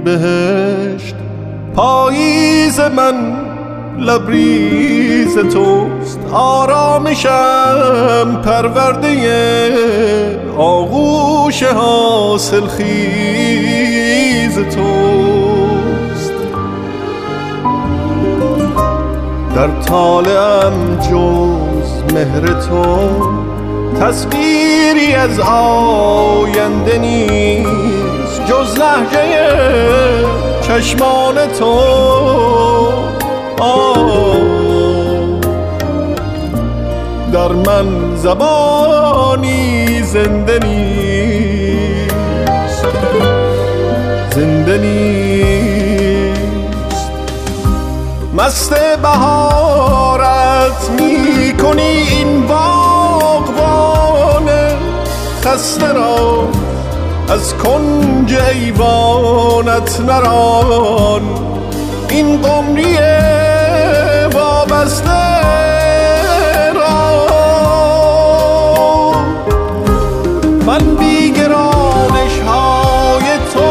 بهشت. پاییز من لبریز توست، آرامشم پرورده آغوش حاصل خیز توست. در طالعم جز مهر تو تصویری از آینده نیست، جز لهجه چشمان تو. در من زبانی زنده نیست، زنده نیست. مست بهارت می کنی این باغبان خسته را، از کنج ایوانت نران این قمری وابسته را. من بی گرانش های تو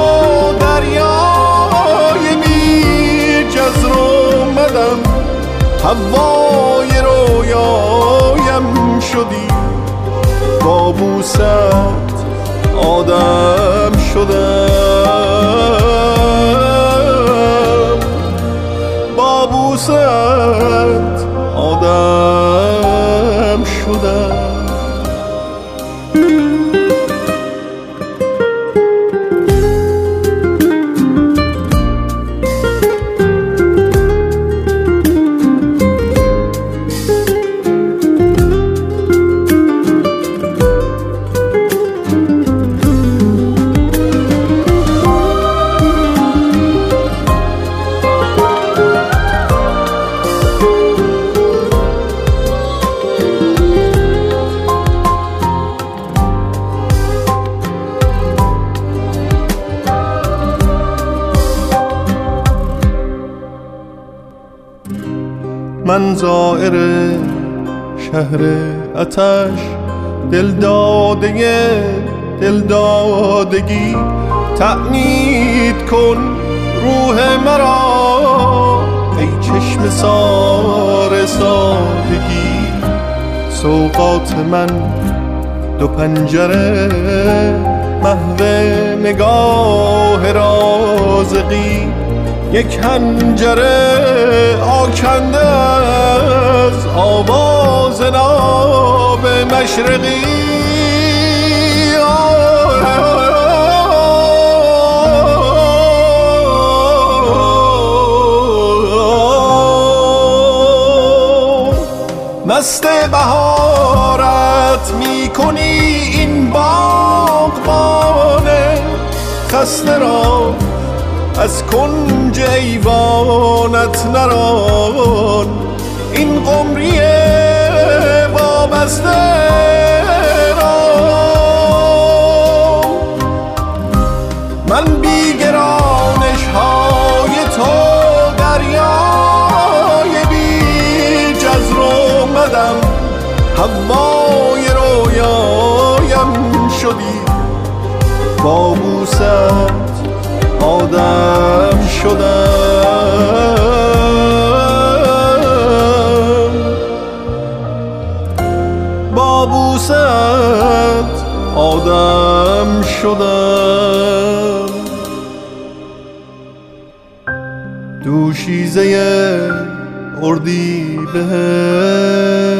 دریای بی جزر اومدم، هوای رویایم شدی، با بوست آدم شدم، با بوست آدم شدم. من زائر شهر آتش، دلداده دلدادگی، تأنید کن روح مرا ای چشم سار سادگی. سوقات من دو پنجره، محو نگاه رازقی، یک حنجره آکنده از آواز ناب مشرقی. مست بهارت می کنی این باغبان خسته را، از کنج ایوانت نران این قمری وابسته را. من بی گرانش های تو دریای بی جزر اومدم، هوای رویایم شدی، با بوست آدم شدم، با بوست آدم شدم. دوشیزه اردی بهشت